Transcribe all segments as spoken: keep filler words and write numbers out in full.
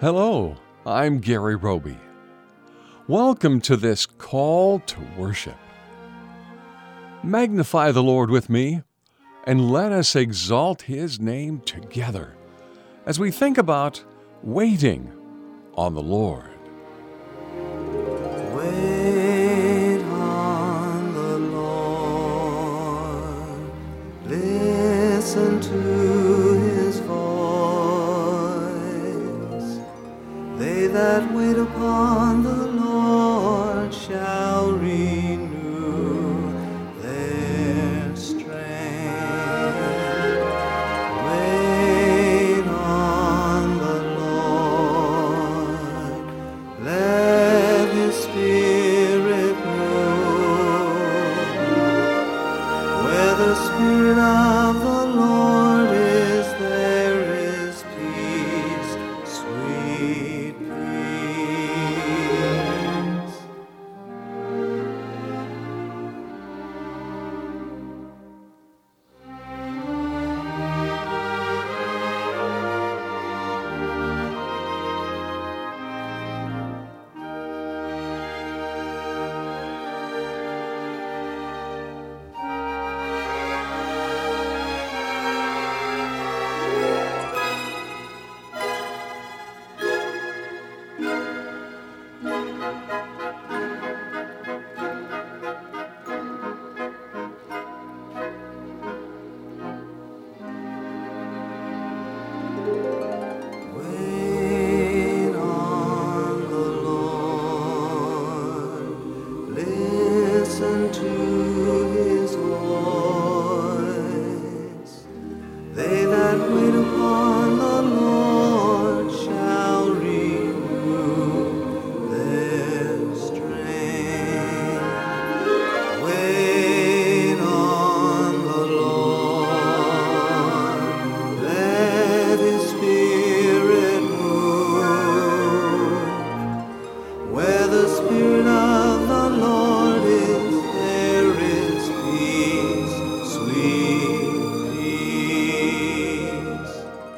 Hello, I'm Gary Roby. Welcome to this call to worship. Magnify the Lord with me, and let us exalt His name together as we think about waiting on the Lord. Wait on the Lord, listen to His voice. They that wait upon the Lord shall renew their strength. Wait on the Lord, let His Spirit move. Where the Spirit of the Lord is, there is peace, sweet peace. Wait on the Lord, listen to His voice. They that wait upon the Lord shall renew their strength. Wait on the Lord, let His Spirit move. Where the Spirit of the Lord is, there is peace, sweet peace.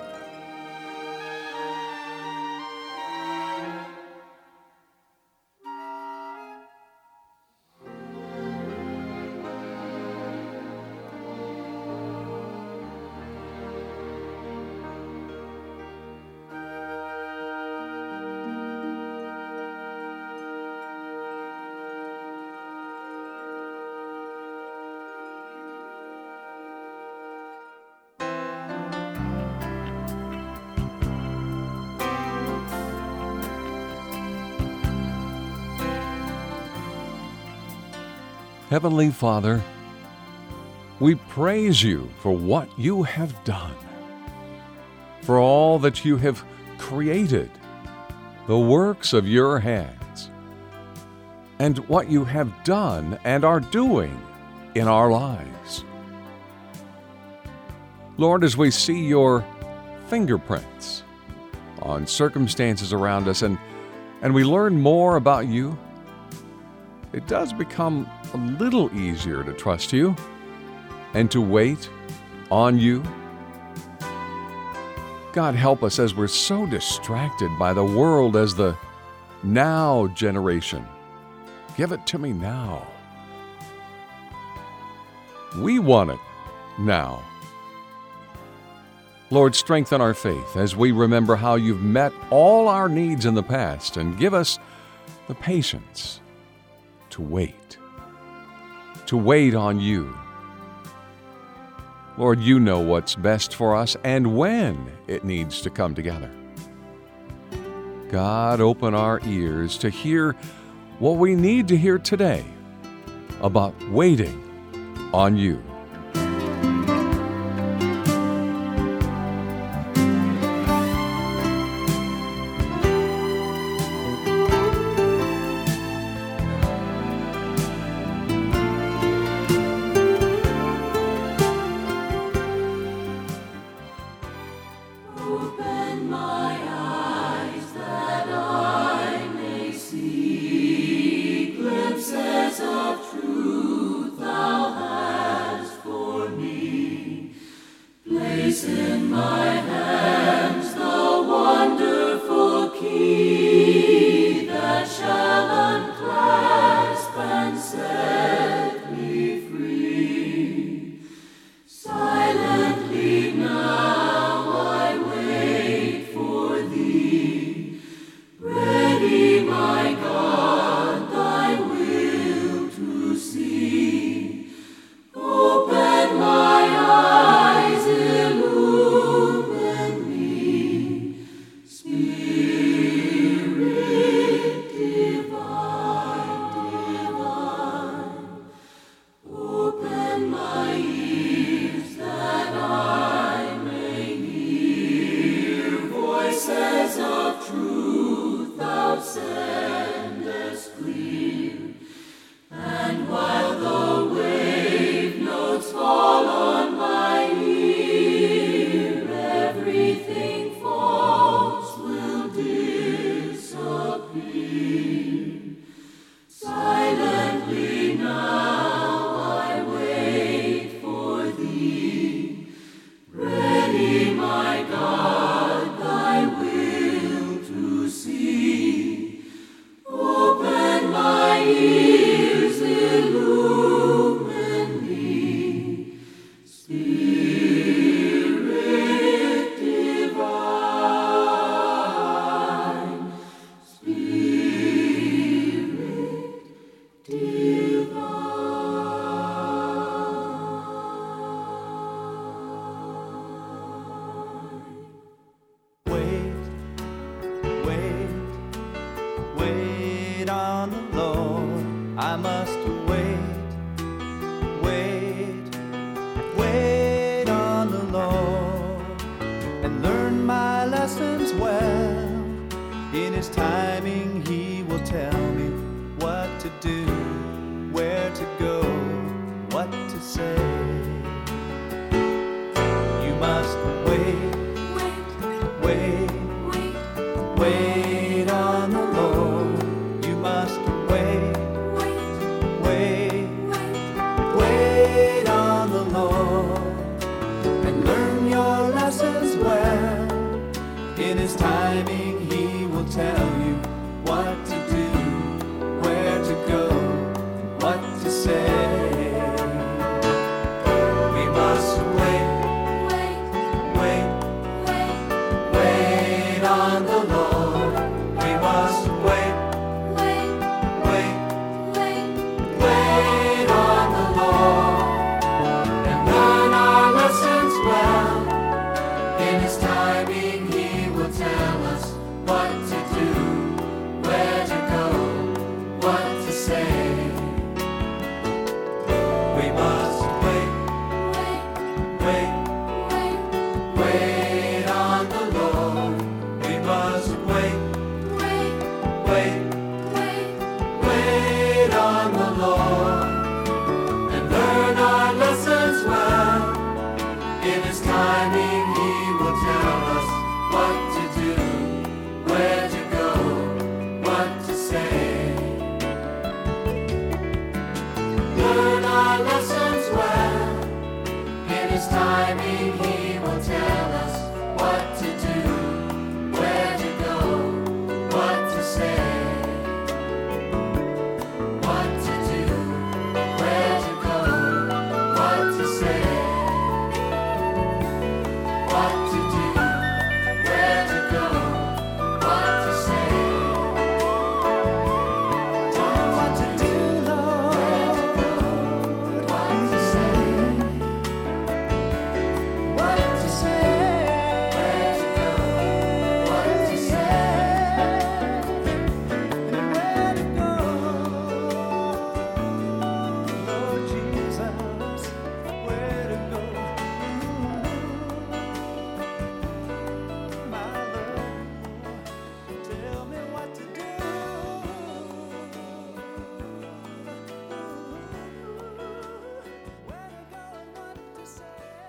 Heavenly Father, we praise You for what You have done, for all that You have created, the works of Your hands, and what You have done and are doing in our lives. Lord, as we see Your fingerprints on circumstances around us and, and we learn more about You, it does become a little easier to trust You and to wait on You. God, help us as we're so distracted by the world as the now generation. Give it to me now. We want it now. Lord, strengthen our faith as we remember how You've met all our needs in the past, and give us the patience to wait, to wait on You. Lord, You know what's best for us and when it needs to come together. God, open our ears to hear what we need to hear today about waiting on You. Open my eyes that I may see glimpses of truth Thou hast say. You must wait, wait, wait, wait on the Lord. You must wait, wait, wait on the Lord, and learn your lessons well. In His timing, He will tell you what to do, where to go, what to say. We must wait, wait, wait on the Lord. We must wait, wait, wait on the Lord, and learn our lessons well. In His timing, He will tell us what to do, where to go, what to say. We must wait, wait, wait on the Lord. We must wait, wait, wait on the Lord, and learn our lessons well. In His timing, He will tell us what to do, where to go, what to say. Learn our lessons well. In His timing, He will tell us what to do, where to go, what to say. What to do, where to go, what to say. What to do, where to go, what to say. Tell me what to do, Lord. Where to go, what to say. What to say. Where to go, what to say. And where to go, Lord Jesus. Where to go, my Lord. Tell me what to do. Where to go and what to say.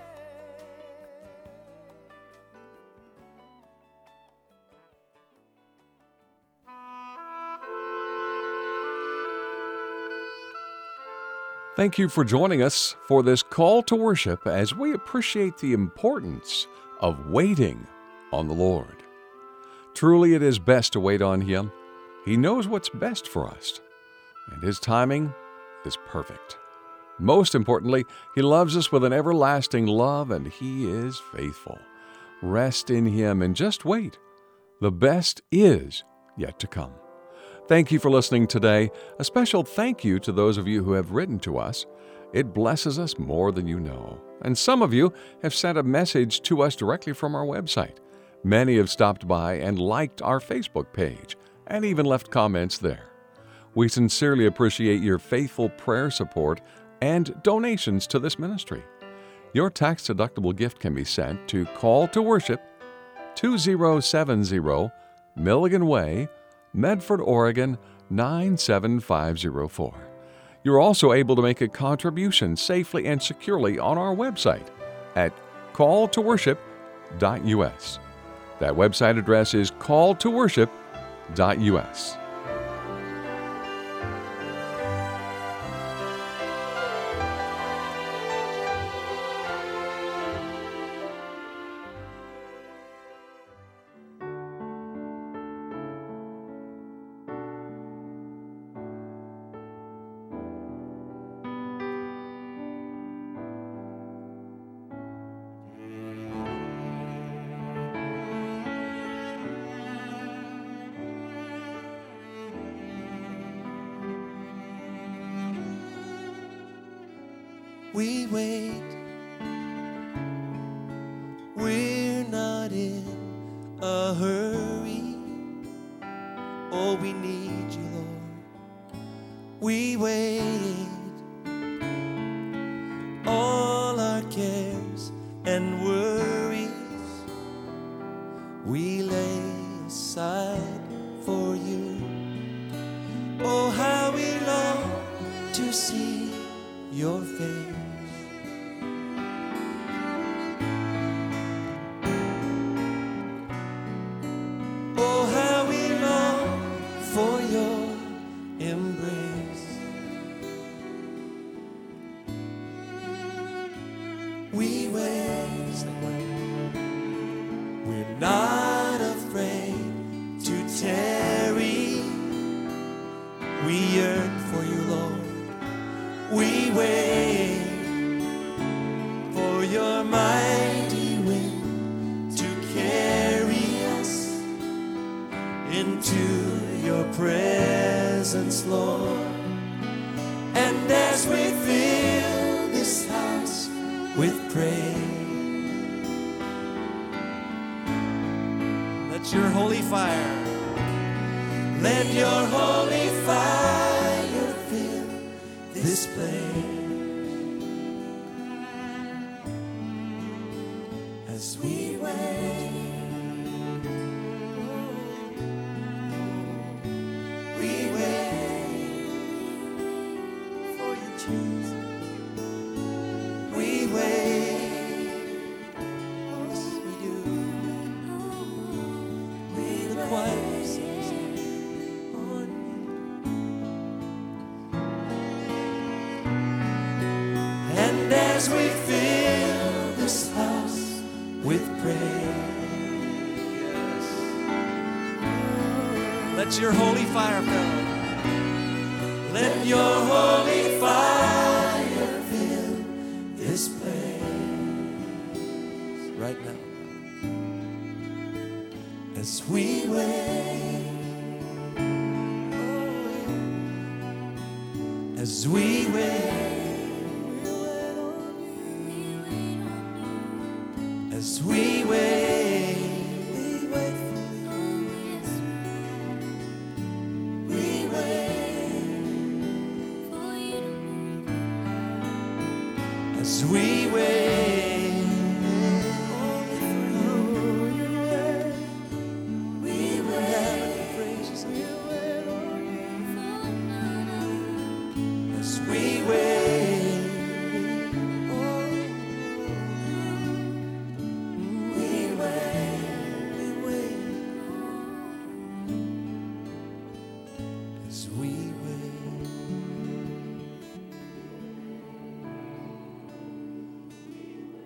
Thank you for joining us for this call to worship as we appreciate the importance of waiting on the Lord. Truly, it is best to wait on Him. He knows what's best for us, and His timing is perfect. Most importantly, He loves us with an everlasting love, and He is faithful. Rest in Him and just wait. The best is yet to come. Thank you for listening today. A special thank you to those of you who have written to us. It blesses us more than you know. And some of you have sent a message to us directly from our website. Many have stopped by and liked our Facebook page and even left comments there. We sincerely appreciate your faithful prayer support and donations to this ministry. Your tax-deductible gift can be sent to Call to Worship, two zero seven zero Milligan Way, Medford, Oregon, nine seven five zero four. You're also able to make a contribution safely and securely on our website at call to worship dot u s. That website address is call to worship dot u s. We wait, we're not in a hurry. Oh, we need you, Lord. We wait, all our cares and worries we lay aside for you. Oh, how we long to see your face. we wait. We're not afraid to tarry. We yearn for you, Lord. We wait for your mighty wind to carry us into your presence, Lord. And as we fill this house with praise, let your holy fire, let your holy fire fill this place. As we wait, we wait for you, Jesus. We wait, yes we do. We require ourselves on you. And as we fill this house with praise, let your holy fire fill. Let your holy fire fill this place right now. As we wait, as we wait, as we wait, we wait for you. We wait as we wait. We will praise you as we wait. As we wait.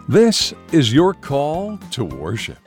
This is your call to worship.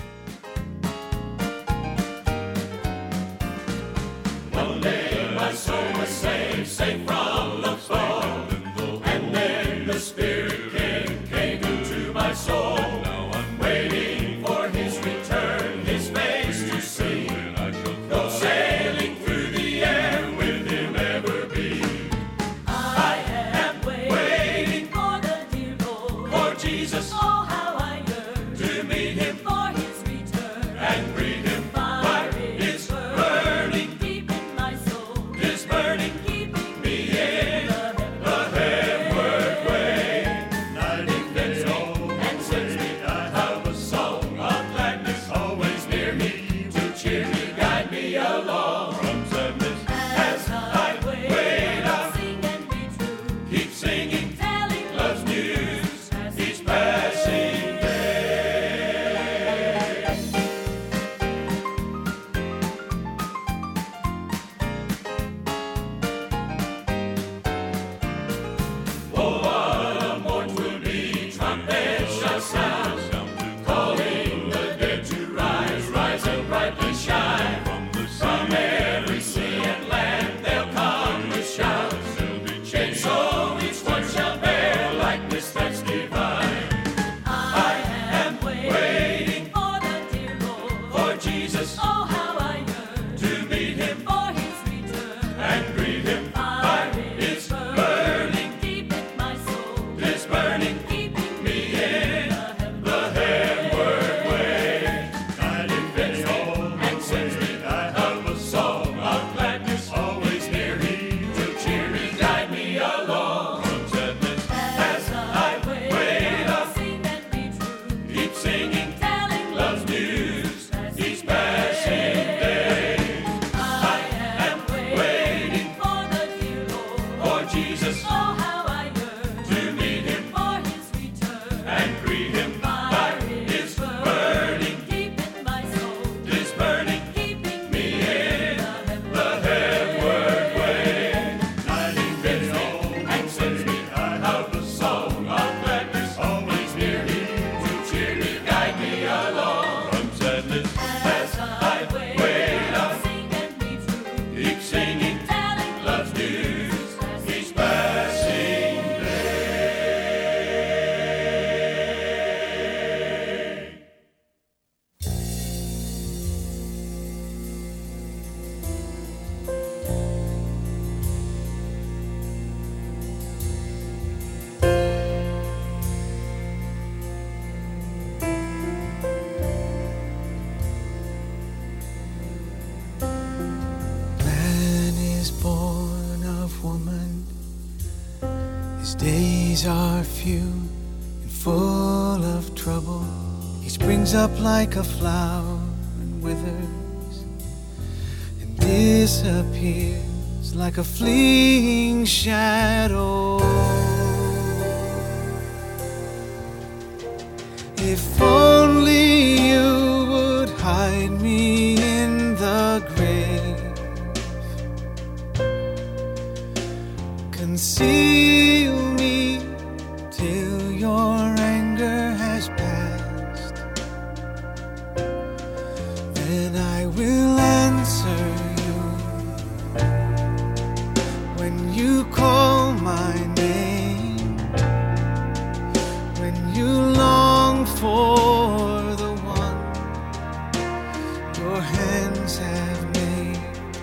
One day my soul was saved, saved from the fall, and then the Spirit came, came into my soul. Now I'm waiting for His return, His face to see. Go sailing through the air with Him ever be. I am waiting for the dear Lord, For Jesus oh how I yearn to meet Him for His return. and greet Him. Fire is is burning, deep in my soul, is burning keeping me in the heavenward way. Night and day, and sends me I have a song of gladness always near me to cheer me, guide me along from sadness. As I wait, wait, I'll sing and be true, Keep singing telling love's news each passing day. Oh, what a morn 'twill be! Trumpets shall sound, calling the dead to rise, rise and brightly shine. From every sea and land they'll come with shouts. Chains so each one shall bear likeness that's divine. I am waiting for the dear Lord, For Jesus oh how I yearn to meet Him for His return. and greet Him. Fire is is burning, burning deep in my soul, is burning keeping me in the heavenward way. Night and day, and sends me I have a song of gladness always near me to cheer me, guide me along from sadness. As I wait, wait, I'll sing and be true, Keep singing telling love's news each passing day. I am waiting for the dear Lord, For Jesus oh how I yearn to meet Him for His return. and greet Him. Fire is is burning, deep in my soul, is burning keeping me in the heavenward way. Night and day, and sends me I have a song of gladness always near me to cheer me, guide me along from sadness. as I wait, I'll sing and be true, Keep singing telling love's news each passing day. Man is born of woman. His days are few and full of trouble. He springs up like a flower and withers and disappears like a fleeing shadow. If only you would hide me in the grave, conceal me till your anger has passed. Then I will answer you when you call my name, when you long for the one your hands have made.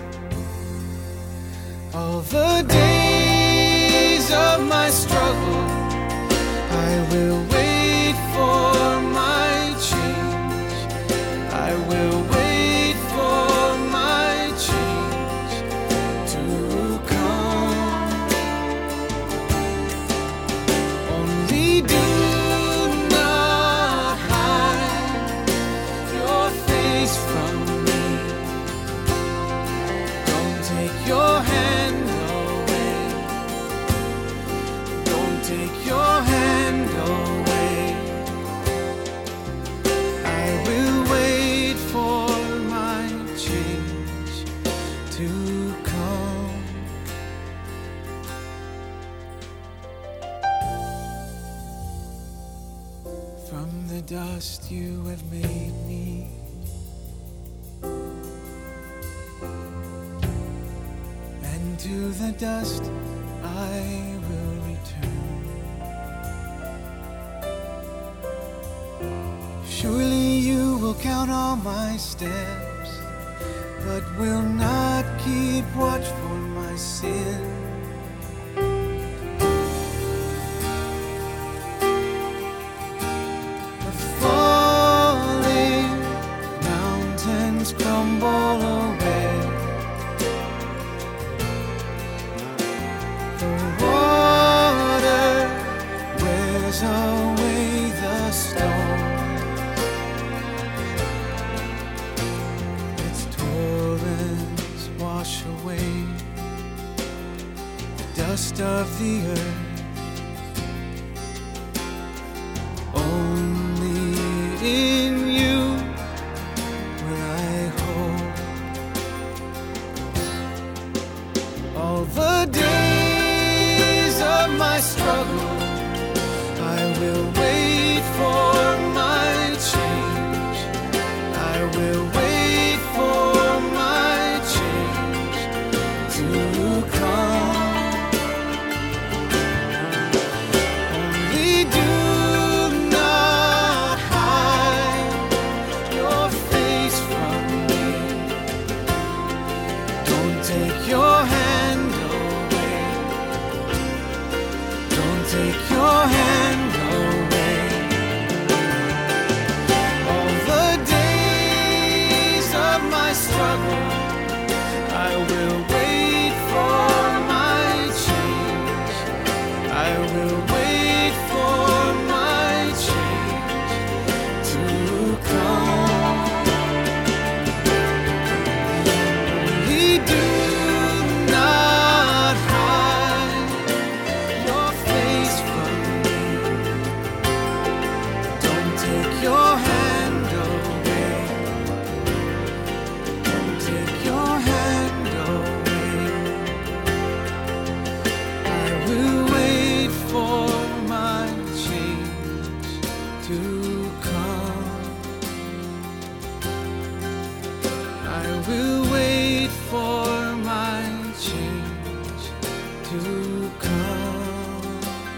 All the days of my struggle, I will wait for my change. I will wait for my change to come. Only do not dust you have made me. And to the dust I will return. Surely you will count all my steps, but will not keep watch for my sin. The falling mountains crumble away. The water wears away the stone. Its torrents wash away the dust of the earth. Only in you will I hope. All the days of my struggle, I will wait for my change. I will wait for my change to come. Only do not hide your face from me. Don't take your hand away. Don't take your hand away. All the days of my struggle, I will wait for my change. I will wait for my change to come. Only do not hide your face from me. Don't take your hand away. Don't take your hand away. I will wait for my change to come. I will wait for my change to come.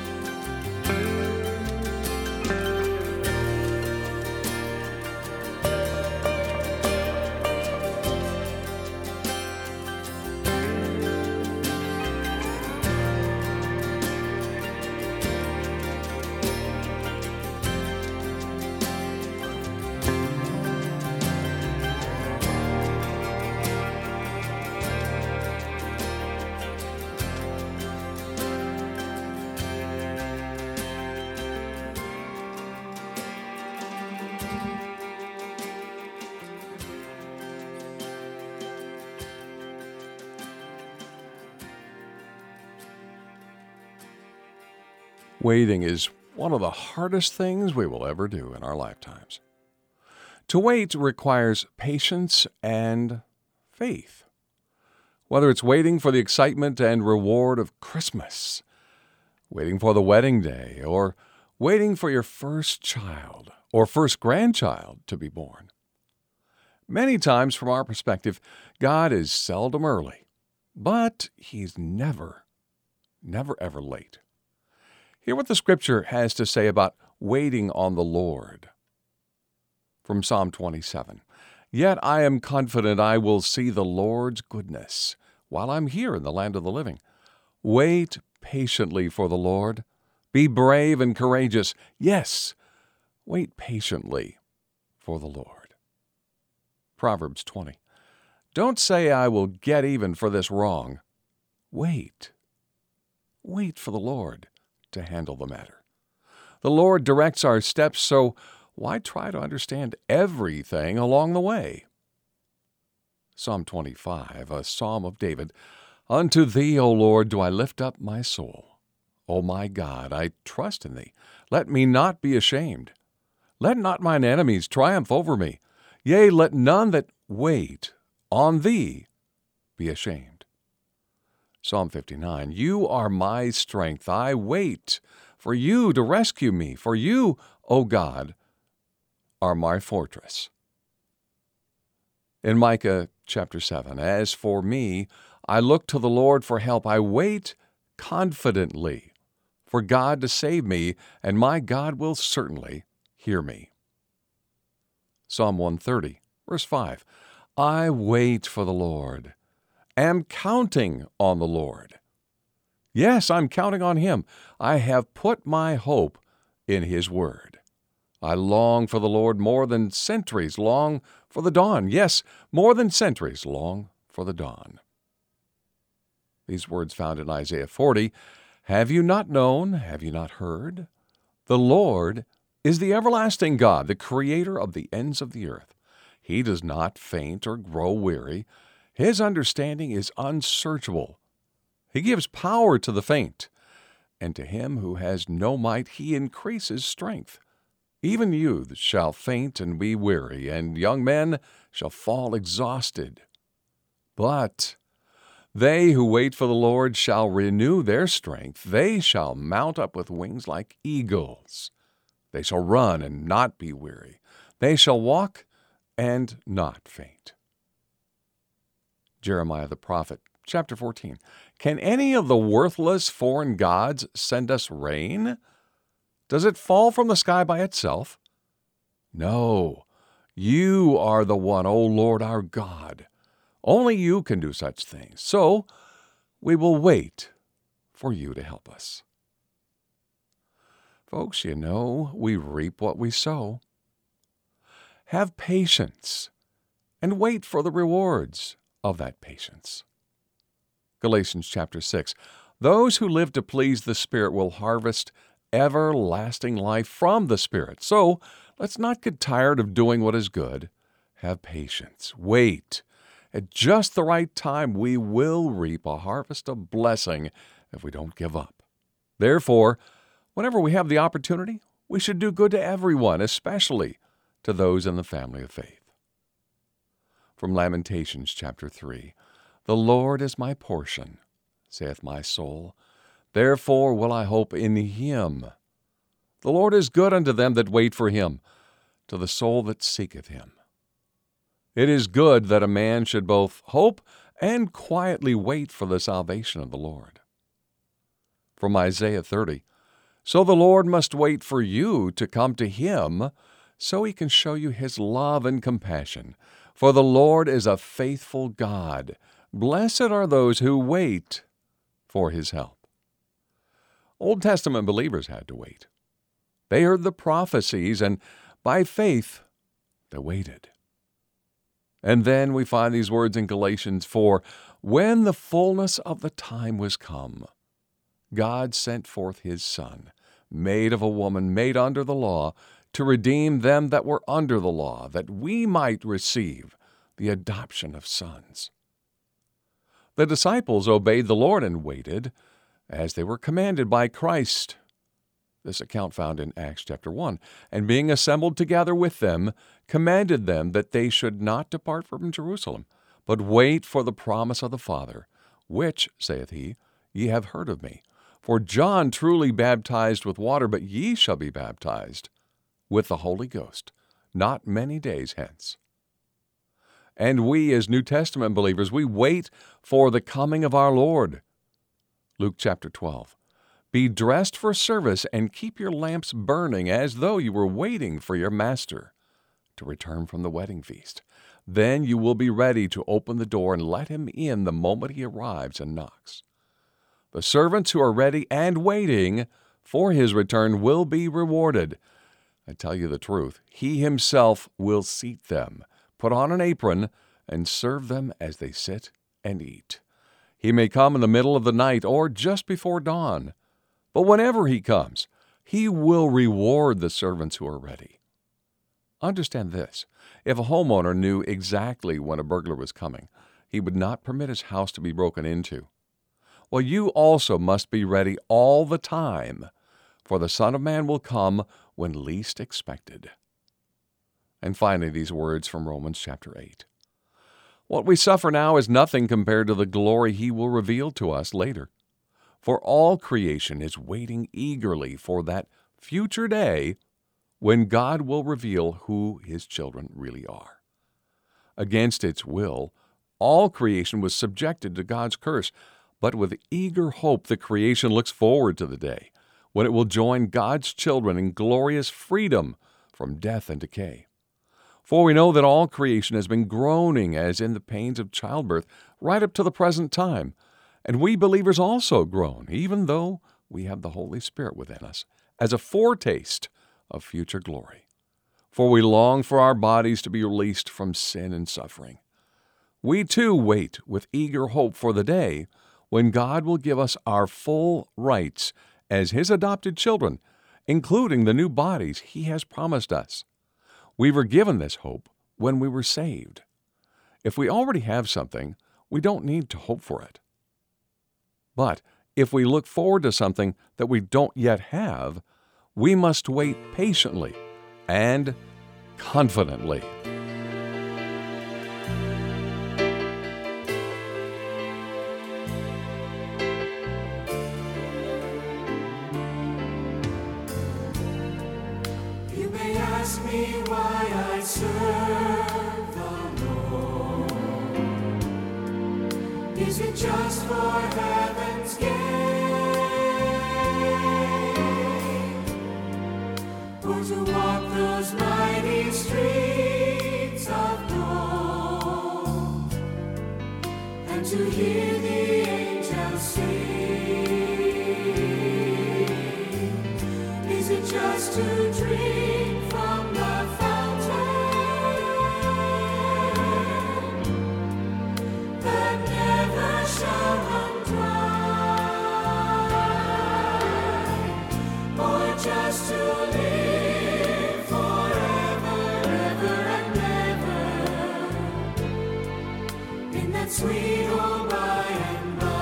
Waiting is one of the hardest things we will ever do in our lifetimes. To wait requires patience and faith. Whether it's waiting for the excitement and reward of Christmas, waiting for the wedding day, or waiting for your first child or first grandchild to be born. Many times, from our perspective, God is seldom early, but He's never, never ever late. Hear what the Scripture has to say about waiting on the Lord. From Psalm twenty-seven. Yet I am confident I will see the Lord's goodness while I'm here in the land of the living. Wait patiently for the Lord. Be brave and courageous. Yes, wait patiently for the Lord. Proverbs twenty. Don't say I will get even for this wrong. Wait. Wait for the Lord to handle the matter. The Lord directs our steps, so why try to understand everything along the way? Psalm twenty-five, a psalm of David. Unto Thee, O Lord, do I lift up my soul. O my God, I trust in Thee. Let me not be ashamed. Let not mine enemies triumph over me. Yea, let none that wait on Thee be ashamed. Psalm fifty-nine, You are my strength. I wait for You to rescue me. For You, O God, are my fortress. In Micah chapter seven, as for me, I look to the Lord for help. I wait confidently for God to save me, and my God will certainly hear me. Psalm one thirty, verse five, I wait for the Lord, am counting on the Lord. Yes, I'm counting on Him. I have put my hope in His word. I long for the Lord more than centuries long for the dawn. Yes, more than centuries long for the dawn. These words found in Isaiah forty, have you not known, have you not heard? The Lord is the everlasting God, the creator of the ends of the earth. He does not faint or grow weary. His understanding is unsearchable. He gives power to the faint, and to him who has no might he increases strength. Even youths shall faint and be weary, and young men shall fall exhausted. But they who wait for the Lord shall renew their strength. They shall mount up with wings like eagles. They shall run and not be weary. They shall walk and not faint. Jeremiah the prophet, chapter fourteen. Can any of the worthless foreign gods send us rain? Does it fall from the sky by itself? No, you are the one, O Lord our God. Only you can do such things. So we will wait for you to help us. Folks, you know, we reap what we sow. Have patience and wait for the rewards of that patience. Galatians chapter six. Those who live to please the Spirit will harvest everlasting life from the Spirit. So let's not get tired of doing what is good. Have patience. Wait. At just the right time, we will reap a harvest of blessing if we don't give up. Therefore, whenever we have the opportunity, we should do good to everyone, especially to those in the family of faith. From Lamentations chapter three, the Lord is my portion, saith my soul. Therefore will I hope in Him. The Lord is good unto them that wait for Him, to the soul that seeketh Him. It is good that a man should both hope and quietly wait for the salvation of the Lord. From Isaiah thirty, so the Lord must wait for you to come to Him, so He can show you His love and compassion. For the Lord is a faithful God. Blessed are those who wait for His help. Old Testament believers had to wait. They heard the prophecies, and by faith they waited. And then we find these words in Galatians four, when the fullness of the time was come, God sent forth His Son, made of a woman, made under the law, to redeem them that were under the law, that we might receive the adoption of sons. The disciples obeyed the Lord and waited, as they were commanded by Christ. This account found in Acts chapter one. And being assembled together with them, commanded them that they should not depart from Jerusalem, but wait for the promise of the Father, which, saith he, ye have heard of me. For John truly baptized with water, but ye shall be baptized with the Holy Ghost, not many days hence. And we, as New Testament believers, we wait for the coming of our Lord. Luke chapter twelve. Be dressed for service and keep your lamps burning as though you were waiting for your master to return from the wedding feast. Then you will be ready to open the door and let him in the moment he arrives and knocks. The servants who are ready and waiting for his return will be rewarded. I tell you the truth, he himself will seat them, put on an apron, and serve them as they sit and eat. He may come in the middle of the night or just before dawn, but whenever he comes, he will reward the servants who are ready. Understand this. If a homeowner knew exactly when a burglar was coming, he would not permit his house to be broken into. Well, you also must be ready all the time, for the Son of Man will come when least expected. And finally, these words from Romans chapter eight. What we suffer now is nothing compared to the glory he will reveal to us later. For all creation is waiting eagerly for that future day when God will reveal who His children really are. Against its will, all creation was subjected to God's curse, but with eager hope the creation looks forward to the day when it will join God's children in glorious freedom from death and decay. For we know that all creation has been groaning as in the pains of childbirth right up to the present time, and we believers also groan, even though we have the Holy Spirit within us, as a foretaste of future glory. For we long for our bodies to be released from sin and suffering. We too wait with eager hope for the day when God will give us our full rights as His adopted children, including the new bodies He has promised us. We were given this hope when we were saved. If we already have something, we don't need to hope for it. But if we look forward to something that we don't yet have, we must wait patiently and confidently. You may ask me why I serve the Lord. Is it just for heaven's gain? Or to walk those mighty streets of gold and to hear the angels sing? Is it just to drink from the fountain that never shall run dry? Or just to live forever, ever and ever in that sweet old by and by?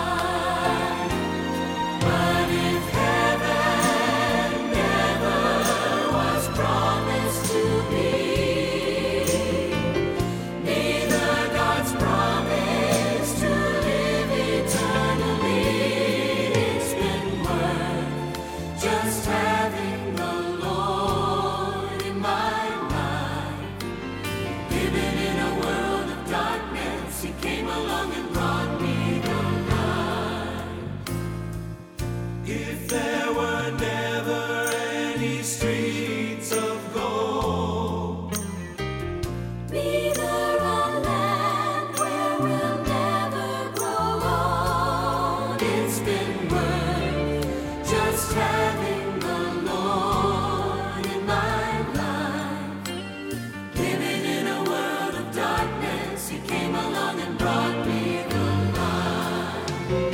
But if heaven never was promised to me, neither God's promise to live eternally, it's been worth just having the Lord in my life. Living in a world of darkness, He came along and brought me the light. If there were never any streets of gold, neither a land where we'll never grow old, it's been worth just having the Lord in my life. Living in a world of darkness, He came along and brought me the light.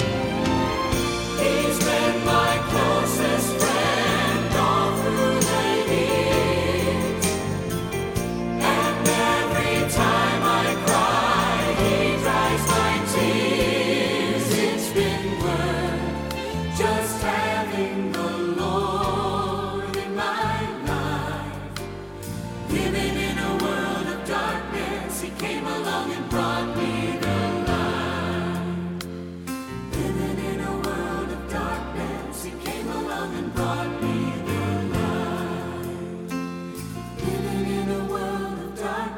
He's been my closest friend all through the years, and every time I cry, He dries my tears. It's been worth just having the Lord in my life. Living in a world of darkness, He came along and brought me the light. Living in a world of darkness, He came along and brought me the light. Living in a world of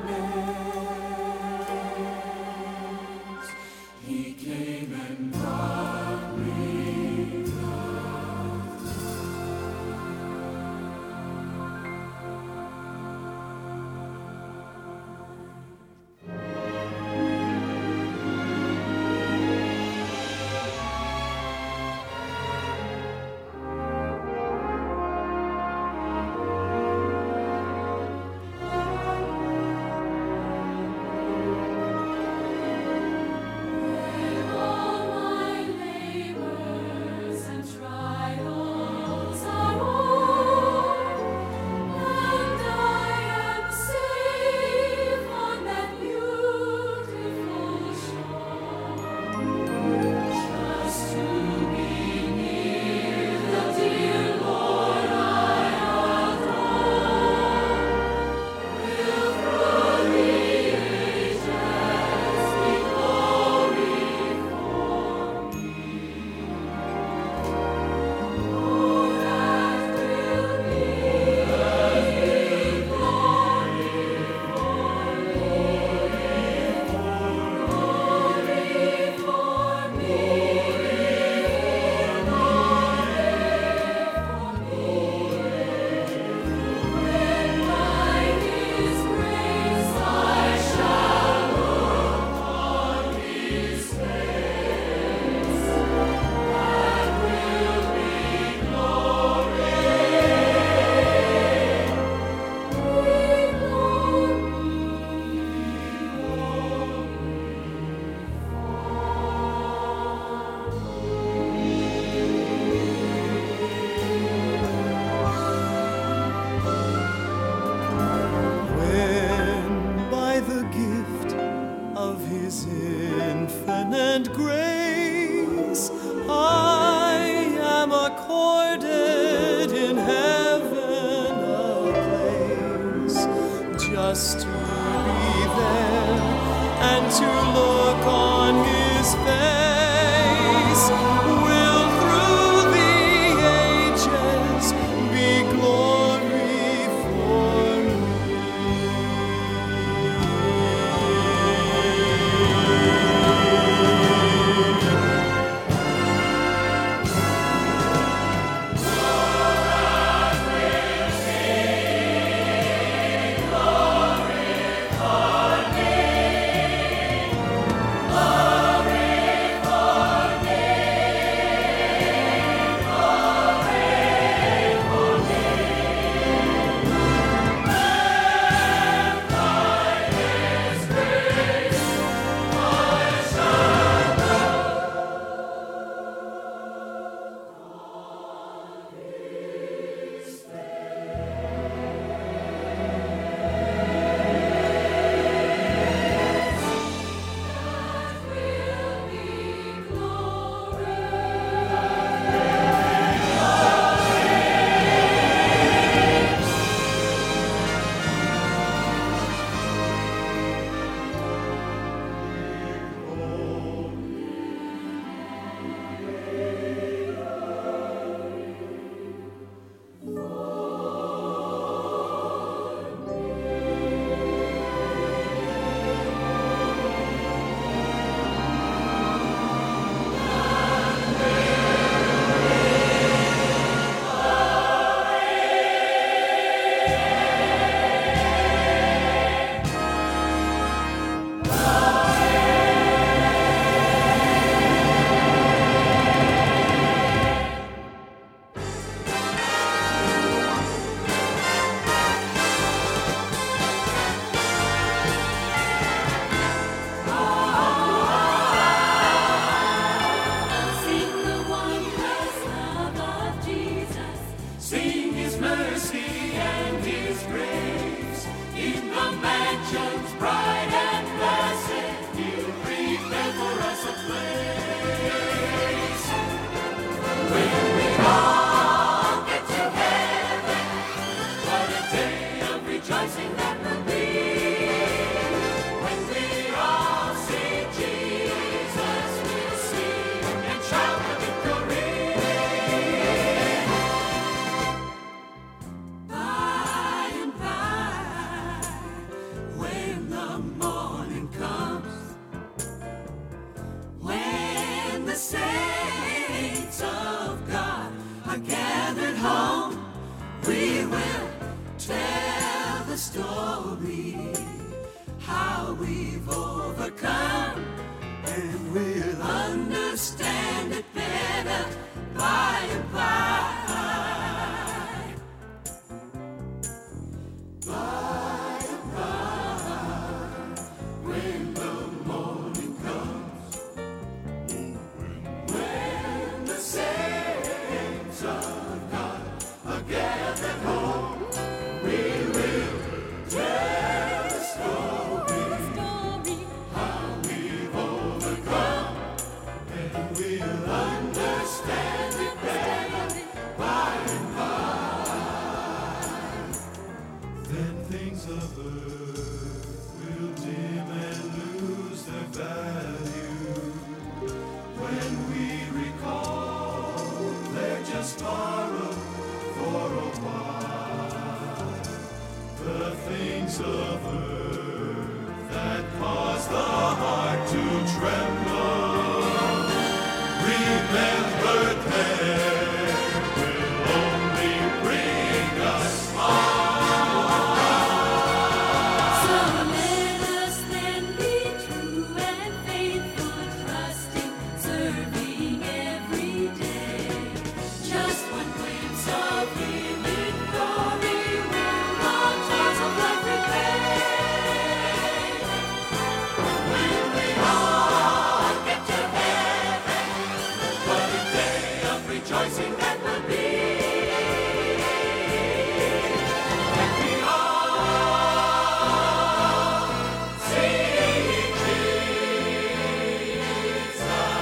darkness, He came and brought me the light. are gathered home, we will tell the story, how we've overcome, and we'll understand it better by and by. By and by, when the morning comes, when the saints of God are gathered home, we will tell the story, how we've overcome, and we'll understand it better by and by. Then things of earth will dim and lose their value when we recall they're just borrowed for a while. The things of earth that cause the heart to tremble, remember there will only bring us harm. So let us then be true and faithful, trusting, serving every day. Just one glimpse of healing glory will our joys of life repay. When we all get to heaven, what a day of rejoicing that will be. When we all see Jesus,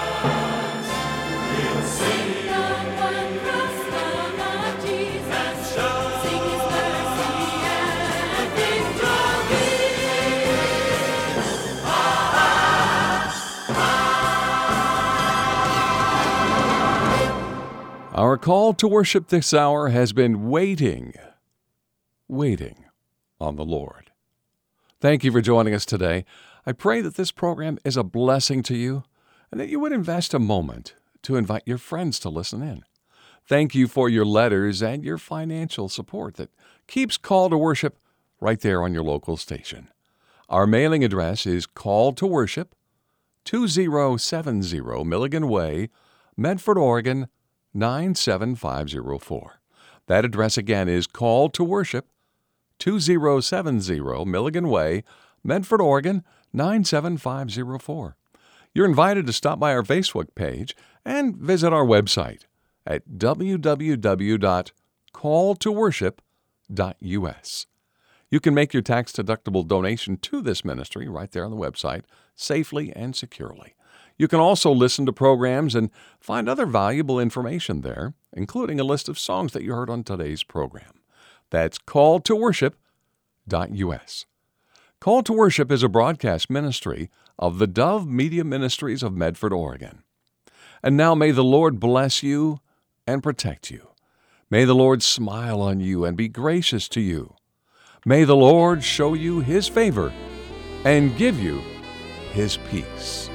we'll sing The wondrous love of Jesus, and shout. sing His mercy and victory. Our call to worship this hour has been waiting, waiting on the Lord. Thank you for joining us today. I pray that this program is a blessing to you and that you would invest a moment to invite your friends to listen in. Thank you for your letters and your financial support that keeps Call to Worship right there on your local station. Our mailing address is Call to Worship, two zero seven zero Milligan Way, Medford, Oregon, nine seven five zero four. That address again is Call to Worship, two zero seven zero Milligan Way, Medford, Oregon, nine seven five zero four. You're invited to stop by our Facebook page and visit our website at w w w dot call to worship dot u s. You can make your tax-deductible donation to this ministry right there on the website safely and securely. You can also listen to programs and find other valuable information there, including a list of songs that you heard on today's program. That's call to worship dot u s. Call to Worship is a broadcast ministry of the Dove Media Ministries of Medford, Oregon. And now may the Lord bless you and protect you. May the Lord smile on you and be gracious to you. May the Lord show you His favor and give you His peace.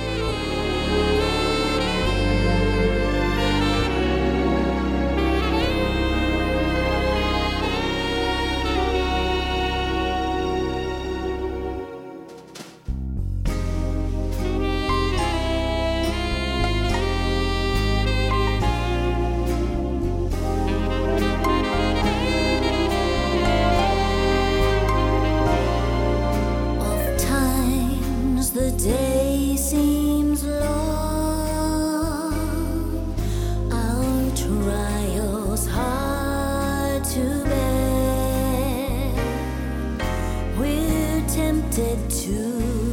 Oftentimes the day seems long, our trials hard to bear. We're tempted to